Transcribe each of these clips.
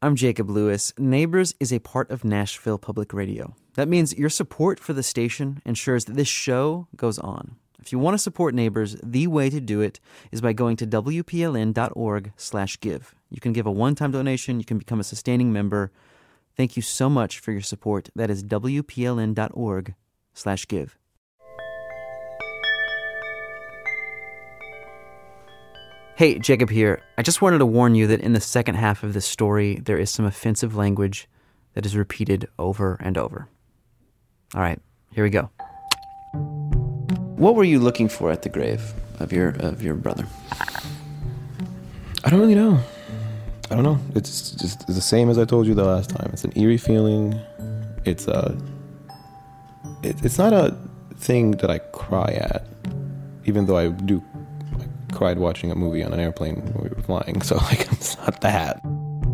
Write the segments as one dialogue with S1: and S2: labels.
S1: I'm Jacob Lewis. Neighbors is a part of Nashville Public Radio. That means your support for the station ensures that this show goes on. If you want to support Neighbors, the way to do it is by going to wpln.org/give. You can give a one-time donation. You can become a sustaining member. Thank you so much for your support. That is wpln.org/give. Hey, Jacob here. I just wanted to warn you that in the second half of this story, there is some offensive language that is repeated over and over. All right, here we go. What were you looking for at the grave of your brother?
S2: I don't really know. I don't know. It's just the same as I told you the last time. It's an eerie feeling. It's not a thing that I cry at, even though I cried watching a movie on an airplane when we were flying. So it's not that.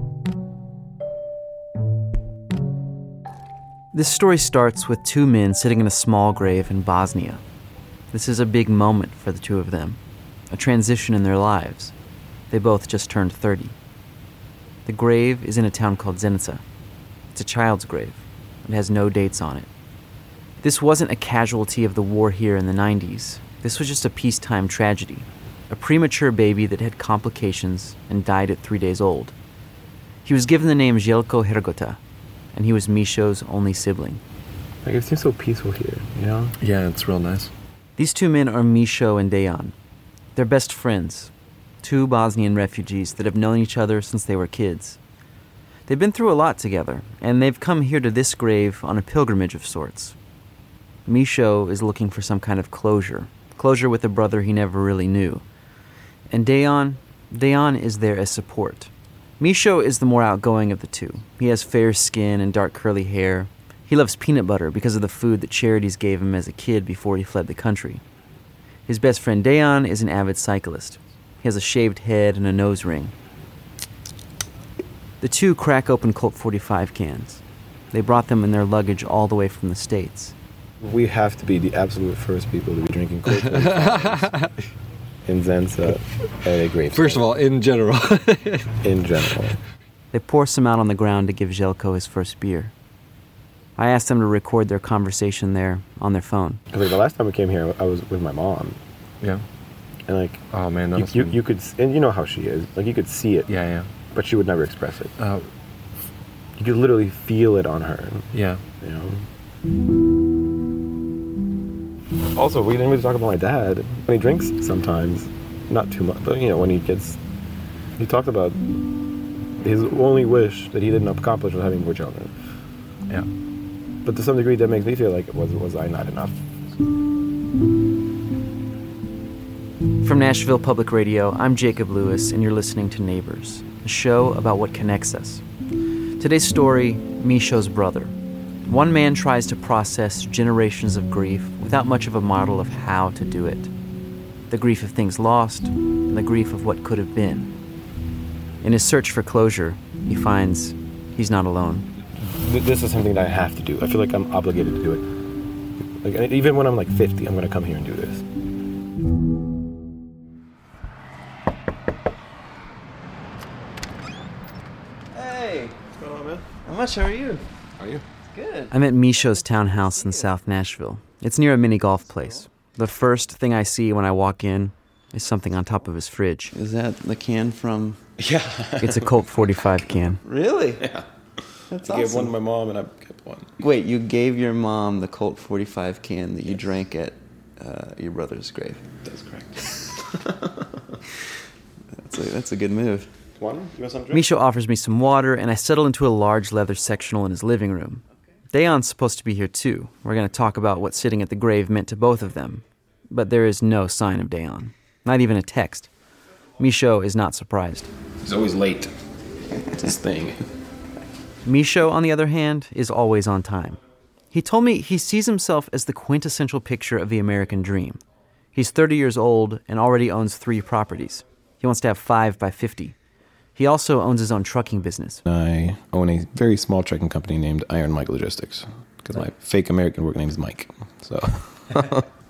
S1: This story starts with two men sitting in a small grave in Bosnia. This is a big moment for the two of them, a transition in their lives. They both just turned 30. The grave is in a town called Zenica. It's a child's grave. It has no dates on it. This wasn't a casualty of the war here in the 90s. This was just a peacetime tragedy. A premature baby that had complications and died at 3 days old. He was given the name Željko Hrgota, and he was Misho's only sibling.
S2: It seems so peaceful here, you know? Yeah, it's real nice.
S1: These two men are Misho and Dejan. They're best friends, two Bosnian refugees that have known each other since they were kids. They've been through a lot together, and they've come here to this grave on a pilgrimage of sorts. Misho is looking for some kind of closure with a brother he never really knew. And Dejan is there as support. Misho is the more outgoing of the two. He has fair skin and dark curly hair. He loves peanut butter because of the food that charities gave him as a kid before he fled the country. His best friend Dejan is an avid cyclist. He has a shaved head and a nose ring. The two crack open Colt 45 cans. They brought them in their luggage all the way from the States.
S2: We have to be the absolute first people to be drinking Colt 45 in Zenica at a grave.
S3: First of all, in general.
S2: In general.
S1: They pour some out on the ground to give Željko his first beer. I asked them to record their conversation there on their phone.
S2: The last time we came here, I was with my mom.
S3: Yeah.
S2: And
S3: oh man, that
S2: you could, and you know how she is. You could see it.
S3: Yeah.
S2: But she would never express it. You could literally feel it on her.
S3: Yeah.
S2: You know. Also, we didn't really talk about my dad. When he drinks sometimes, not too much, but when he talked about his only wish that he didn't accomplish was having more children.
S3: Yeah.
S2: But to some degree, that makes me feel like was I not enough?
S1: From Nashville Public Radio, I'm Jacob Lewis, and you're listening to Neighbors, a show about what connects us. Today's story, Misho's brother. One man tries to process generations of grief without much of a model of how to do it. The grief of things lost, and the grief of what could have been. In his search for closure, he finds he's not alone.
S2: This is something that I have to do. I feel like I'm obligated to do it. Even when I'm 50, I'm going to come here and do this.
S1: Hey!
S2: What's going on, man?
S1: How much? How are you?
S2: How are you?
S1: Good. I'm at Misho's townhouse in South Nashville. It's near a mini golf place. The first thing I see when I walk in is something on top of his fridge. Is that the can from...
S2: Yeah.
S1: It's a Colt 45 can. Really?
S2: Yeah.
S1: That's
S2: I gave one to my mom and I kept one.
S1: Wait, you gave your mom the Colt 45 can that you drank at your brother's grave?
S2: That's correct.
S1: That's a good move.
S2: Water? You want something to drink?
S1: Misho offers me some water, and I settle into a large leather sectional in his living room. Dejan's supposed to be here too. We're going to talk about what sitting at the grave meant to both of them. But there is no sign of Dejan. Not even a text. Misho is not surprised.
S2: He's always late. It's his thing.
S1: Misho, on the other hand, is always on time. He told me he sees himself as the quintessential picture of the American dream. He's 30 years old and already owns 3 properties. He wants to have 5 by 50. He also owns his own trucking business.
S2: I own a very small trucking company named Iron Mike Logistics because my fake American work name is Mike. So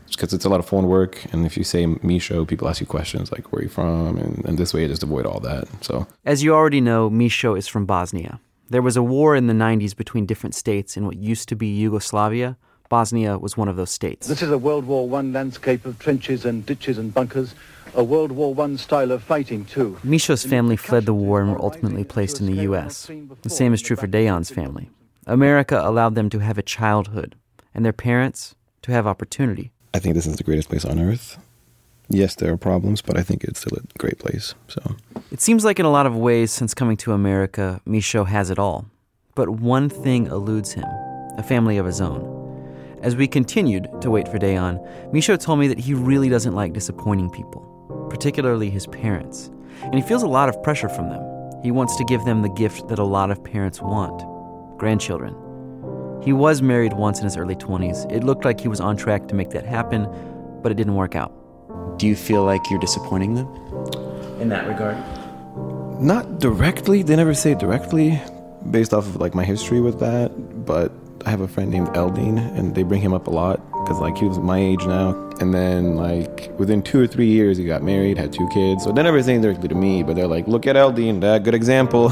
S2: because it's a lot of phone work. And if you say Misho, people ask you questions like, where are you from? And this way you just avoid all that. So,
S1: as you already know, Misho is from Bosnia. There was a war in the 90s between different states in what used to be Yugoslavia. Bosnia was one of those states.
S4: This is a World War I landscape of trenches and ditches and bunkers, a World War I style of fighting too.
S1: Misho's family fled the war and were ultimately placed in the U.S. The same is true for Dejan's family. America allowed them to have a childhood, and their parents to have opportunity.
S2: I think this is the greatest place on earth. Yes, there are problems, but I think it's still a great place. So
S1: it seems like in a lot of ways, since coming to America, Misho has it all. But one thing eludes him, a family of his own. As we continued to wait for Dejan, Misho told me that he really doesn't like disappointing people, particularly his parents. And he feels a lot of pressure from them. He wants to give them the gift that a lot of parents want, grandchildren. He was married once in his early 20s. It looked like he was on track to make that happen, but it didn't work out. Do you feel like you're disappointing them in that regard?
S2: not directly. They never say it directly based off of like my history with that. But I have a friend named Eldin, and they bring him up a lot because like he was my age now. And then like within 2 or 3 years, he got married, had 2 kids. So they're never saying directly to me, but they're like, look at Eldin, that good example.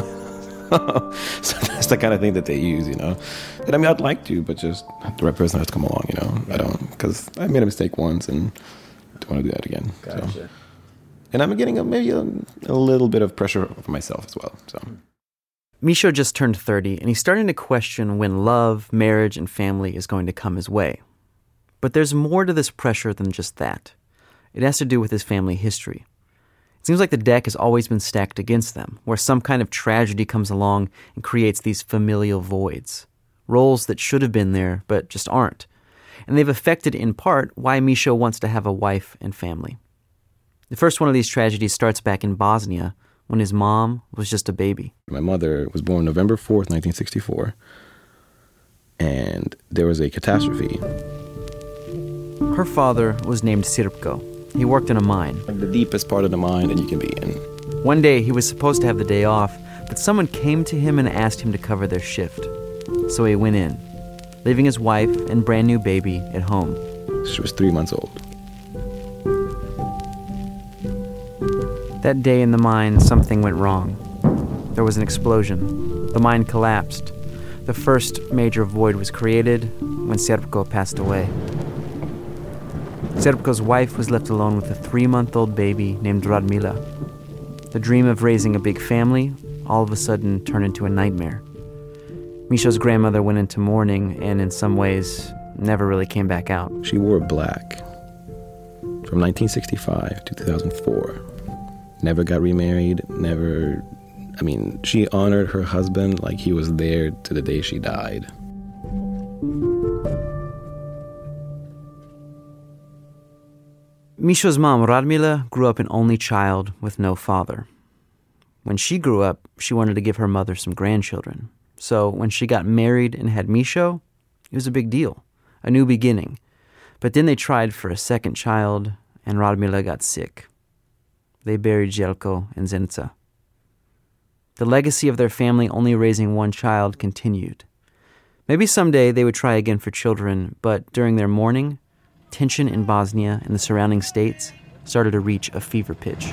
S2: So that's the kind of thing that they use, you know. And I mean, I'd like to, but just the right person has to come along, you know. I don't, because I made a mistake once and don't want to do that again.
S1: Gotcha.
S2: So. And I'm getting maybe a little bit of pressure for myself as well. So.
S1: Misho just turned 30, and he's starting to question when love, marriage, and family is going to come his way. But there's more to this pressure than just that. It has to do with his family history. It seems like the deck has always been stacked against them, where some kind of tragedy comes along and creates these familial voids, roles that should have been there but just aren't. And they've affected, in part, why Misho wants to have a wife and family. The first one of these tragedies starts back in Bosnia, when his mom was just a baby.
S2: My mother was born November 4th, 1964, and there was a catastrophe.
S1: Her father was named Sirpko. He worked in a mine.
S2: The deepest part of the mine that you can be in.
S1: One day, he was supposed to have the day off, but someone came to him and asked him to cover their shift. So he went in, leaving his wife and brand new baby at home.
S2: She was 3 months old.
S1: That day in the mine, something went wrong. There was an explosion. The mine collapsed. The first major void was created when Sirpko passed away. Sirpko's wife was left alone with a 3-month-old baby named Radmila. The dream of raising a big family all of a sudden turned into a nightmare. Misho's grandmother went into mourning and in some ways never really came back out.
S2: She wore black from 1965 to 2004. Never got remarried, she honored her husband like he was there to the day she died.
S1: Misho's mom, Radmila, grew up an only child with no father. When she grew up, she wanted to give her mother some grandchildren. So when she got married and had Misho, it was a big deal, a new beginning. But then they tried for a second child, and Radmila got sick. They buried Jelko in Zenica. The legacy of their family only raising one child continued. Maybe someday they would try again for children, but during their mourning, tension in Bosnia and the surrounding states started to reach a fever pitch.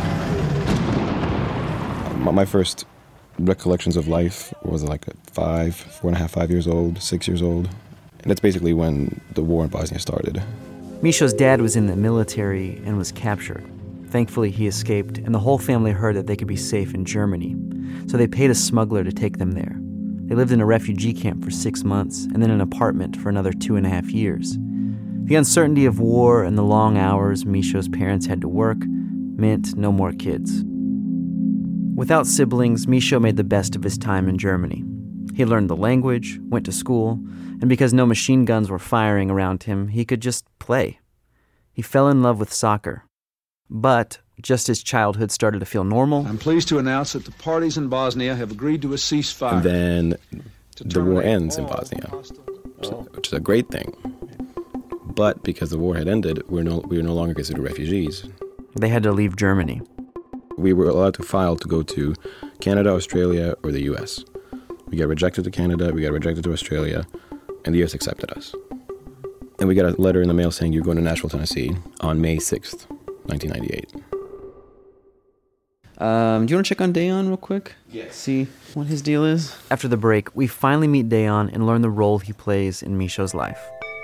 S2: My first recollections of life was like 4.5 years old, 6 years old. And that's basically when the war in Bosnia started.
S1: Misho's dad was in the military and was captured. Thankfully, he escaped, and the whole family heard that they could be safe in Germany. So they paid a smuggler to take them there. They lived in a refugee camp for 6 months, and then an apartment for another 2.5 years. The uncertainty of war and the long hours Misho's parents had to work meant no more kids. Without siblings, Misho made the best of his time in Germany. He learned the language, went to school, and because no machine guns were firing around him, he could just play. He fell in love with soccer. But just as childhood started to feel normal,
S5: I'm pleased to announce that the parties in Bosnia have agreed to a ceasefire.
S2: And then the war ends in Bosnia, which is a great thing. But because the war had ended, we were no longer considered refugees.
S1: They had to leave Germany.
S2: We were allowed to file to go to Canada, Australia, or the U.S. We got rejected to Canada, we got rejected to Australia, and the U.S. accepted us. And we got a letter in the mail saying you're going to Nashville, Tennessee on May 6th, 1998.
S1: Do you want to check on Dayon real quick?
S2: Yeah.
S1: See what his deal is? After the break, we finally meet Dayon and learn the role he plays in Micho's life.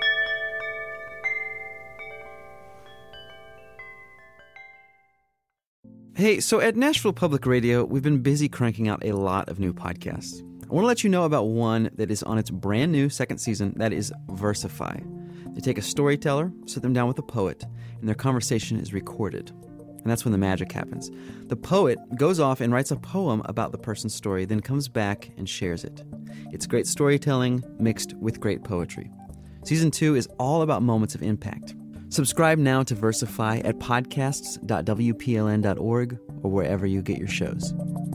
S1: Hey, so at Nashville Public Radio, we've been busy cranking out a lot of new podcasts. I want to let you know about one that is on its brand new second season, that is Versify. They take a storyteller, sit them down with a poet, and their conversation is recorded. And that's when the magic happens. The poet goes off and writes a poem about the person's story, then comes back and shares it. It's great storytelling mixed with great poetry. Season 2 is all about moments of impact. Subscribe now to Versify at podcasts.wpln.org or wherever you get your shows.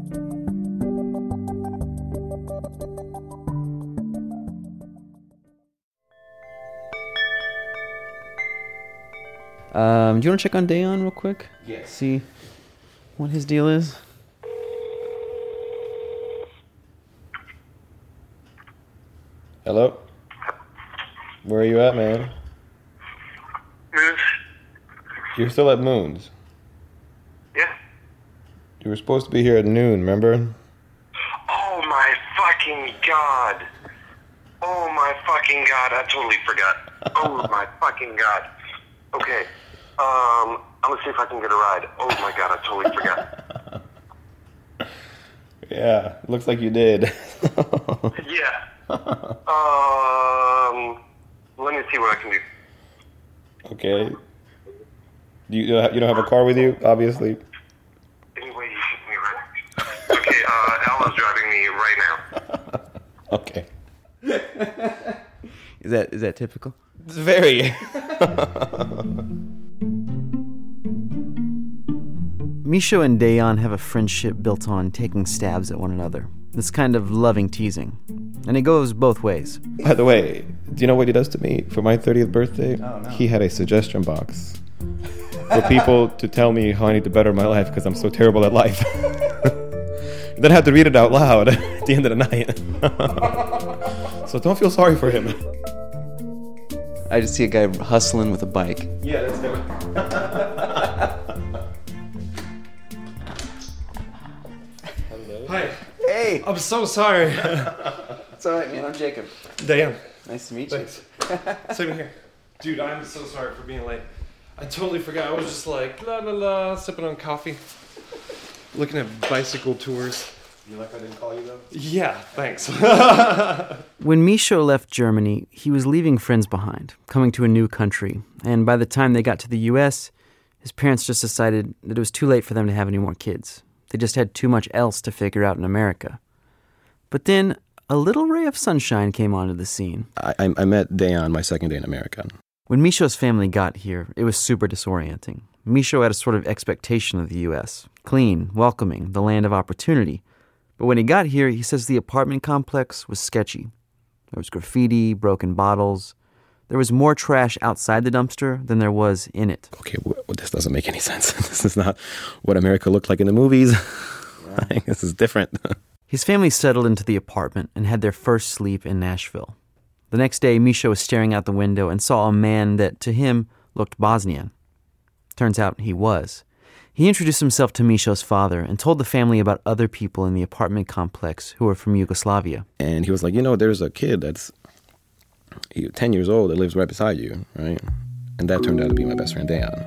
S1: Do you want to check on Dayon real quick?
S2: Yeah.
S1: See what his deal is?
S2: Hello? Where are you at, man?
S6: Moons?
S2: You're still at Moon's.
S6: Yeah.
S2: You were supposed to be here at noon, remember?
S6: Oh my fucking god. Oh my fucking god, I totally forgot. Oh my fucking god. Okay. I'm gonna see if I can get a ride. Oh my god, I totally forgot.
S2: Yeah, looks like you did.
S6: Yeah. Let me see what I can do.
S2: Okay. You don't have a car with you, obviously?
S6: Anyway, you should be right. Okay, Alma's driving me right now.
S2: Okay.
S1: Is that typical?
S2: It's very.
S1: Micho and Dayon have a friendship built on taking stabs at one another. This kind of loving teasing. And it goes both ways.
S2: By the way, do you know what he does to me for my 30th birthday? Oh, no. He had a suggestion box for people to tell me how I need to better my life because I'm so terrible at life. Then I had to read it out loud at the end of the night. So don't feel sorry for him.
S1: I just see a guy hustling with a bike.
S2: Yeah, that's him.
S3: Hi.
S1: Hey!
S3: I'm so sorry.
S1: It's alright, man. I'm Jacob.
S3: Damn.
S1: Nice to meet
S3: Thanks. Same here. Dude, I'm so sorry for being late. I totally forgot. I was just like, la la la, sipping on coffee. Looking at bicycle tours.
S2: You like I didn't call you though?
S3: Yeah, thanks.
S1: When Micho left Germany, he was leaving friends behind, coming to a new country. And by the time they got to the U.S., his parents just decided that it was too late for them to have any more kids. They just had too much else to figure out in America. But then a little ray of sunshine came onto the scene.
S2: I met Dayon my second day in America.
S1: When Micho's family got here, it was super disorienting. Micho had a sort of expectation of the U.S. Clean, welcoming, the land of opportunity. But when he got here, he says the apartment complex was sketchy. There was graffiti, broken bottles. There was more trash outside the dumpster than there was in it.
S2: Okay, well, this doesn't make any sense. This is not what America looked like in the movies. Yeah. This is different.
S1: His family settled into the apartment and had their first sleep in Nashville. The next day, Micho was staring out the window and saw a man that, to him, looked Bosnian. Turns out he was. He introduced himself to Micho's father and told the family about other people in the apartment complex who were from Yugoslavia.
S2: And he was like, there's a kid that's 10 years old that lives right beside you, right? And that turned out to be my best friend, Dayon.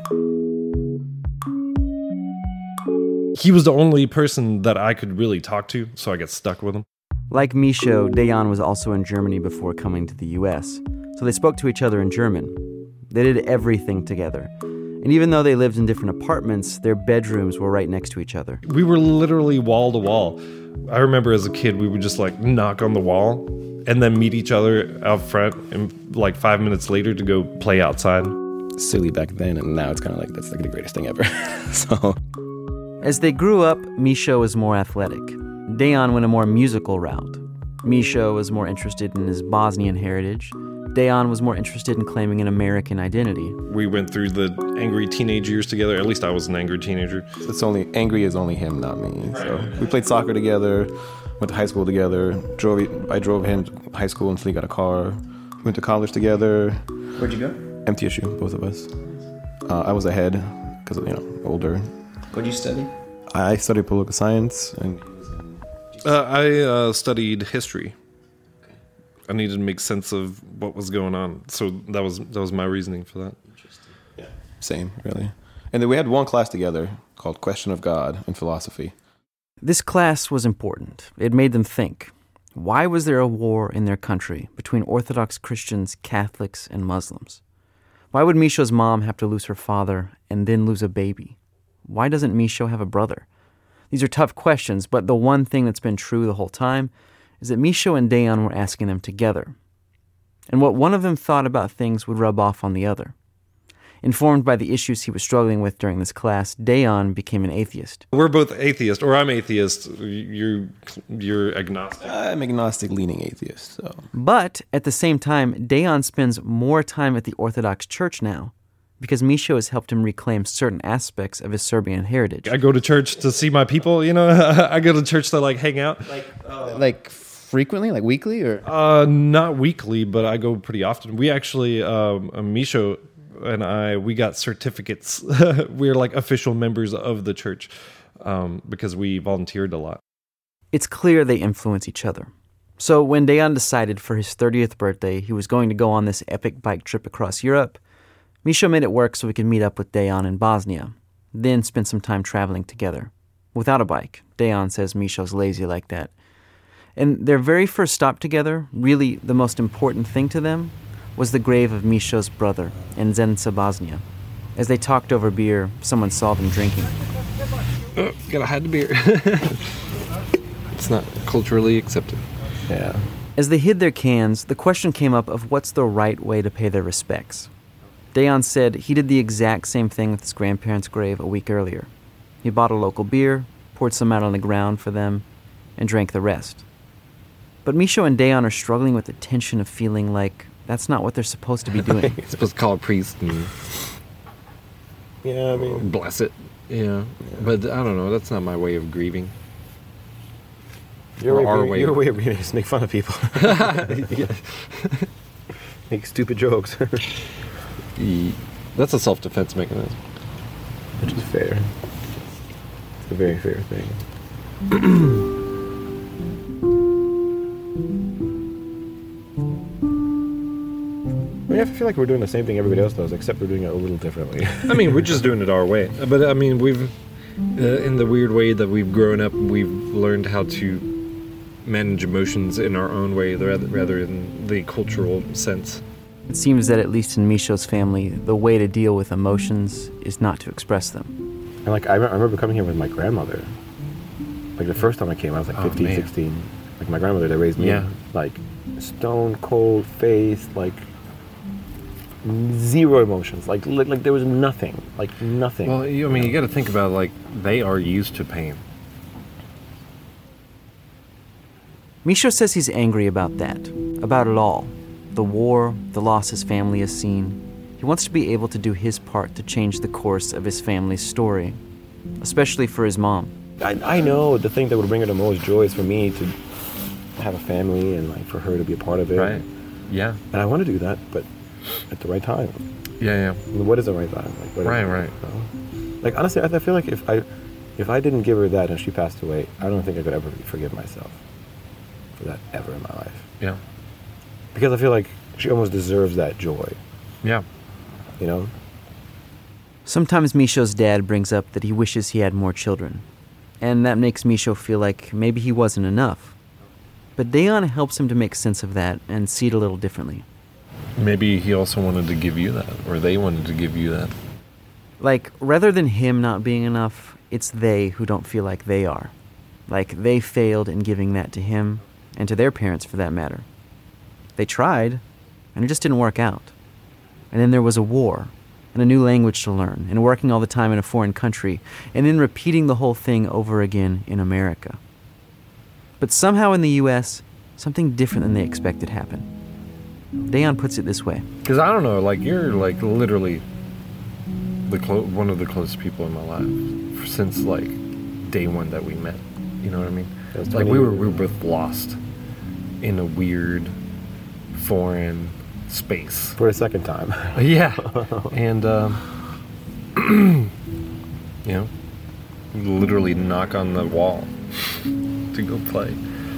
S3: He was the only person that I could really talk to, so I got stuck with him.
S1: Like Micho, Dayon was also in Germany before coming to the U.S., so they spoke to each other in German. They did everything together. And even though they lived in different apartments, their bedrooms were right next to each other.
S3: We were literally wall to wall. I remember as a kid, we would just knock on the wall and then meet each other out front and 5 minutes later to go play outside.
S2: Silly back then, and now it's kind of that's the greatest thing ever. So,
S1: as they grew up, Micho was more athletic. Dayon went a more musical route. Micho was more interested in his Bosnian heritage. Dayon was more interested in claiming an American identity.
S3: We went through the angry teenage years together. At least I was an angry teenager.
S2: Angry is only him, not me. So we played soccer together, went to high school together. I drove him to high school until he got a car. Went to college together.
S7: Where'd you go?
S2: MTSU, both of us. I was ahead because, older.
S7: What'd you study?
S2: I studied political science, and
S3: I studied history. I needed to make sense of what was going on, so that was my reasoning for that.
S2: same, really. And then we had one class together called Question of God and Philosophy.
S1: This class was important. It made them think. Why was there a war in their country between Orthodox Christians, Catholics, and Muslims? Why would Misho's mom have to lose her father and then lose a baby? Why doesn't Misho have a brother? These are tough questions, but the one thing that's been true the whole time is that Misho and Dayan were asking them together. And what one of them thought about things would rub off on the other. Informed by the issues he was struggling with during this class, Dayan became an atheist.
S3: We're both atheist, or I'm atheist. You're agnostic.
S2: I'm agnostic-leaning atheist, so...
S1: But at the same time, Dayan spends more time at the Orthodox Church now because Misho has helped him reclaim certain aspects of his Serbian heritage.
S3: I go to church to see my people, I go to church to hang out.
S7: Like frequently, like weekly, or?
S3: Not weekly, but I go pretty often. We actually, Misho and we got certificates. We're like official members of the church because we volunteered a lot.
S1: It's clear they influence each other. So when Dayan decided for his 30th birthday he was going to go on this epic bike trip across Europe, Misho made it work so we could meet up with Dayan in Bosnia, then spend some time traveling together. Without a bike, Dayan says Misho's lazy like that. And their very first stop together, really the most important thing to them, was the grave of Misho's brother in Zenica, Bosnia. As they talked over beer, someone saw them drinking.
S3: Gotta hide the beer. It's not culturally accepted.
S2: Yeah.
S1: As they hid their cans, the question came up of what's the right way to pay their respects. Dayan said he did the exact same thing with his grandparents' grave a week earlier. He bought a local beer, poured some out on the ground for them, and drank the rest. But Misho and Dayan are struggling with the tension of feeling like that's not what they're supposed to be doing.
S3: You're supposed to call a priest and
S2: Yeah, I mean...
S3: bless it. Yeah. But I don't know, that's not my way of grieving.
S2: Your way of grieving is make fun of people. Make stupid jokes.
S3: That's a self-defense mechanism.
S2: Which is fair. It's a very fair thing. I mean, I feel like we're doing the same thing everybody else does, except we're doing it a little differently.
S3: I mean, we're just doing it our way. But I mean, we've, in the weird way that we've grown up, we've learned how to manage emotions in our own way rather than the cultural sense.
S1: It seems that at least in Misho's family, the way to deal with emotions is not to express them.
S2: And I remember coming here with my grandmother. Like the first time I came, I was like 15, 16. Like my grandmother that raised me, like stone cold face, like zero emotions. Like there was nothing. Like nothing.
S3: Well, you got to think about they are used to pain.
S1: Misho says he's angry about that, about it all. The war, the loss his family has seen. He wants to be able to do his part to change the course of his family's story, especially for his mom.
S2: I know the thing that would bring her the most joy is for me to have a family and for her to be a part of it.
S3: Right. Yeah.
S2: And I want to do that, but at the right time.
S3: Yeah.
S2: What is the right time?
S3: Right.
S2: Honestly, I feel like if I didn't give her that and she passed away, I don't think I could ever forgive myself for that ever in my life.
S3: Yeah.
S2: Because I feel like she almost deserves that joy.
S3: Yeah.
S1: Sometimes Misho's dad brings up that he wishes he had more children, and that makes Misho feel like maybe he wasn't enough. But Dayan helps him to make sense of that and see it a little differently.
S3: Maybe he also wanted to give you that, or they wanted to give you that.
S1: Rather than him not being enough, it's they who don't feel like they are. Like they failed in giving that to him, and to their parents for that matter. They tried, and it just didn't work out. And then there was a war, and a new language to learn, and working all the time in a foreign country, and then repeating the whole thing over again in America. But somehow in the U.S., something different than they expected happened. Dayan puts it this way.
S3: Because I don't know, you're literally one of the closest people in my life since day one that we met. You know what I mean? We were both lost in a weird, foreign space.
S2: For a second time.
S3: Yeah. And, you know, literally knock on the wall to go play.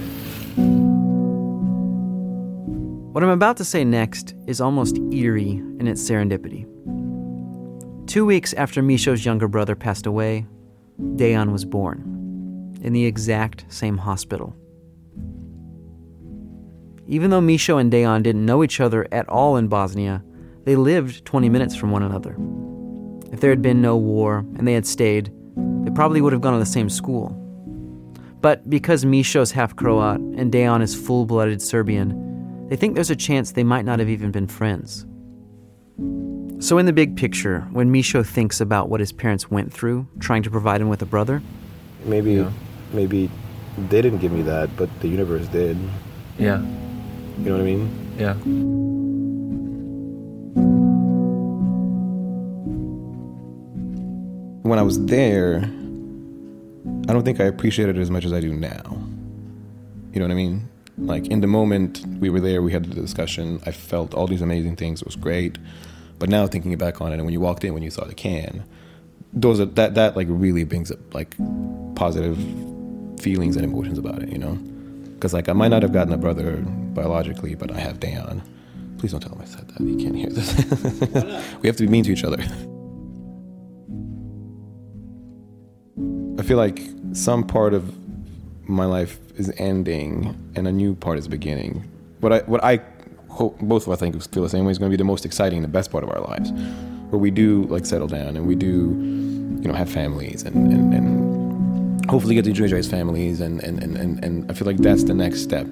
S1: What I'm about to say next is almost eerie in its serendipity. 2 weeks after Misho's younger brother passed away, Dejan was born in the exact same hospital. Even though Misho and Dejan didn't know each other at all in Bosnia, they lived 20 minutes from one another. If there had been no war and they had stayed, they probably would have gone to the same school. But because Misho's half Croat and Dejan is full-blooded Serbian, they think there's a chance they might not have even been friends. So in the big picture, when Misho thinks about what his parents went through, trying to provide him with a brother...
S2: Maybe they didn't give me that, but the universe did.
S3: Yeah.
S2: You know what I mean?
S3: Yeah.
S2: When I was there, I don't think I appreciated it as much as I do now. You know what I mean? Like, in the moment we were there, we had the discussion, I felt all these amazing things, it was great. But now thinking back on it, and when you walked in, when you saw the can, that like really brings up like positive feelings and emotions about it, you know? Because like I might not have gotten a brother biologically, but I have Dejan. Please don't tell him I said that. He can't hear this. We have to be mean to each other. I feel like some part of my life is ending and a new part is beginning. What I hope both of us think feel the same way is going to be the most exciting, the best part of our lives, where we do like settle down and we do, you know, have families and hopefully get to enjoy his families and I feel like that's the next step.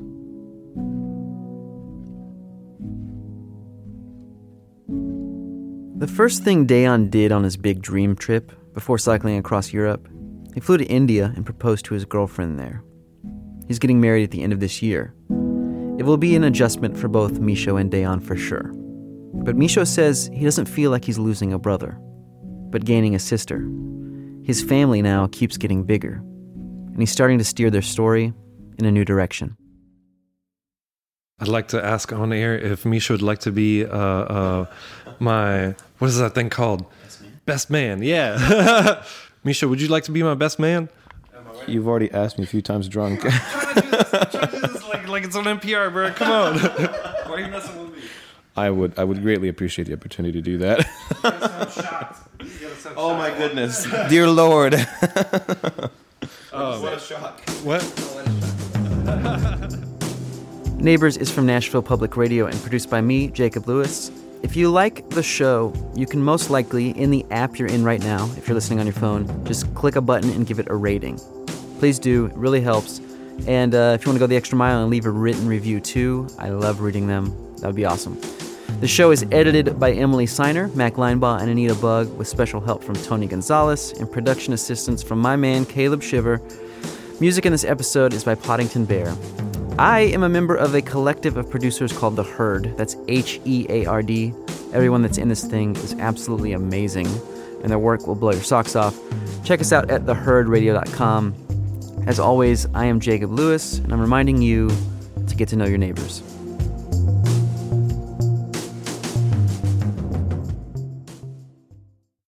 S1: The first thing Dejan did on his big dream trip before cycling across Europe, he flew to India and proposed to his girlfriend there. He's getting married at the end of this year. It will be an adjustment for both Misho and Dejan for sure. But Misho says he doesn't feel like he's losing a brother, but gaining a sister. His family now keeps getting bigger, and he's starting to steer their story in a new direction.
S3: I'd like to ask on air if Misho would like to be my, what is that thing called? Best man, yeah. Misho, would you like to be my best man?
S2: You've already asked me a few times drunk.
S3: Try to do this like it's on NPR, bro. Come on. Why are you messing with me?
S2: I would greatly appreciate the opportunity to do that. Oh my goodness. Dear Lord. What a shock.
S3: What?
S1: Neighbors is from Nashville Public Radio and produced by me, Jacob Lewis. If you like the show, you can most likely, in the app you're in right now, if you're listening on your phone, just click a button and give it a rating. Please do. It really helps. And if you want to go the extra mile and leave a written review too, I love reading them. That would be awesome. The show is edited by Emily Seiner, Mac Linebaugh, and Anita Bug, with special help from Tony Gonzalez and production assistance from my man, Caleb Shiver. Music in this episode is by Poddington Bear. I am a member of a collective of producers called The Herd. That's Heard. Everyone that's in this thing is absolutely amazing, and their work will blow your socks off. Check us out at theherdradio.com. As always, I am Jacob Lewis, and I'm reminding you to get to know your neighbors.